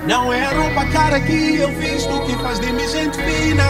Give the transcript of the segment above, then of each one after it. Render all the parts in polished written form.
Não é a roupa cara que eu visto que faz de mim gente fina.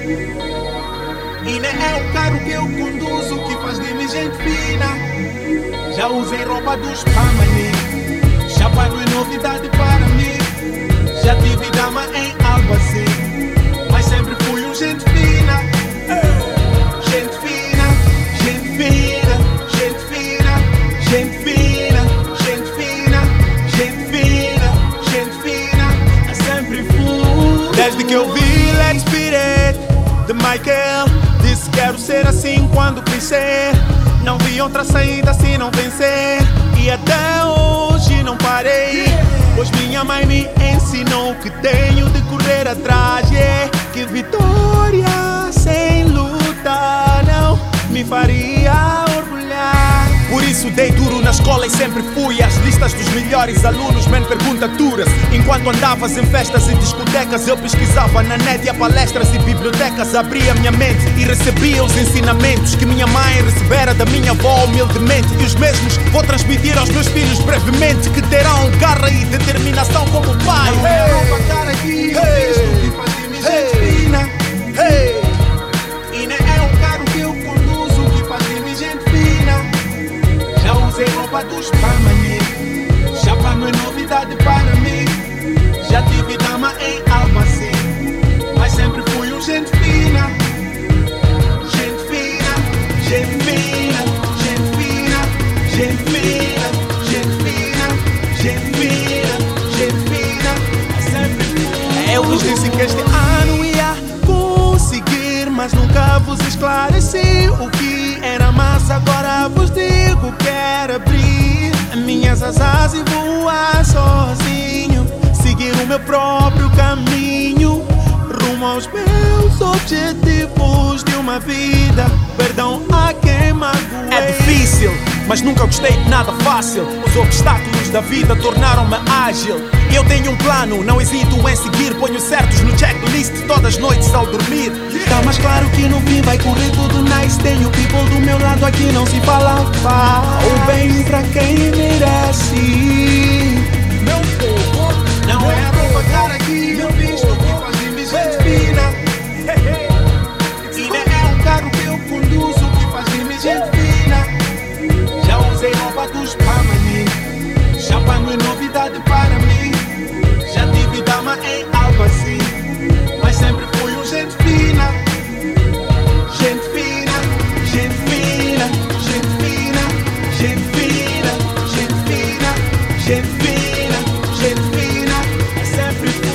E nem é o carro que eu conduzo que faz de mim gente fina. Já usei roupa dos Pamani, chapa não é novidade para mim. Já tive dama em Albacete, mas sempre fui um gente fina. Gente fina, gente fina, gente fina, gente fina, gente fina, gente fina, gente fina. Eu sempre fui. Desde que eu vi Let's Beat It, de Michael, disse quero ser assim quando crescer. Não vi outra saída se não vencer. E até hoje não parei, pois minha mãe me ensinou que tenho de correr atrás. Que vitória sem luta não me faria orgulhar. Por isso dei duro na escola e sempre fui às listas dos melhores alunos. Man, perguntaturas. Enquanto andavas em festas e discotecas, eu pesquisava na net, ia palestras e bibliotecas. Abria minha mente e recebia os ensinamentos que minha mãe recebera da minha avó humildemente. E os mesmos vou transmitir aos meus filhos brevemente, que terão garra e determinação como pai. Não é roupa cara que eu visto que faz de mim gente fina. E nem é o carro que eu conduzo que faz de mim gente fina. Já usei roupa dos Pamani, chapa não é novidade para mim. Já tive dama em Albacete, mas sempre fui um gente fina. Gente fina, gente fina, gente fina, gente fina, gente fina, gente fina, gente fina. Sempre fui. Eu vos disse que este ano ia conseguir, mas nunca vos esclareci o que era massa. Agora vos digo, quero abrir minhas asas e voar sozinho, seguir o meu próprio caminho, rumo aos meus objetivos de uma vida. Perdão a quem magoei. É difícil, mas nunca gostei de nada fácil. Os obstáculos da vida tornaram-me ágil. Eu tenho um plano, não hesito em seguir. Ponho certos no checklist todas as noites ao dormir. Tá mais claro que no fim vai correr tudo nice. Tenho people do meu lado, aqui não se fala o bem pra quem merece. Meu povo, não é a roupa cara que eu visto que faz de mim gente fina. E nem é o carro que eu conduzo que faz de mim gente fina. Já usei roupa dos Pamani, chapa não é novidade para mim. Já tive dama em Albacete, mas sempre fui um gente fina. Gente fina, gente fina, gente fina, gente fina, gente fina, gente fina, gente fina. Eu sempre fui.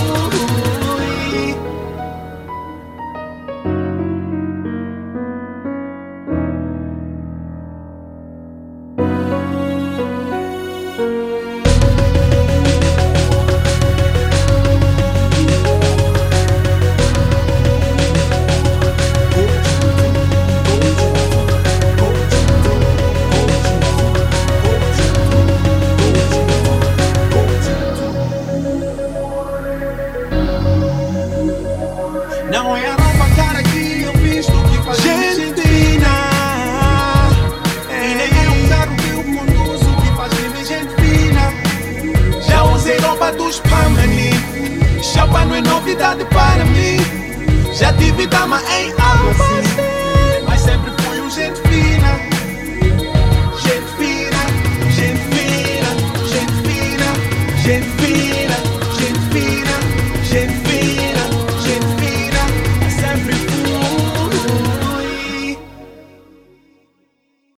Não é a roupa cara que eu visto que faz gente fina. E nem é o carro que eu conduzo que faz de mim gente fina. Já usei roupa dos Pamani, chapa não é novidade para mim. Já tive dama em Albacete, mas sempre fui um gente fina. Gente fina, gente fina, gente fina, gente fina.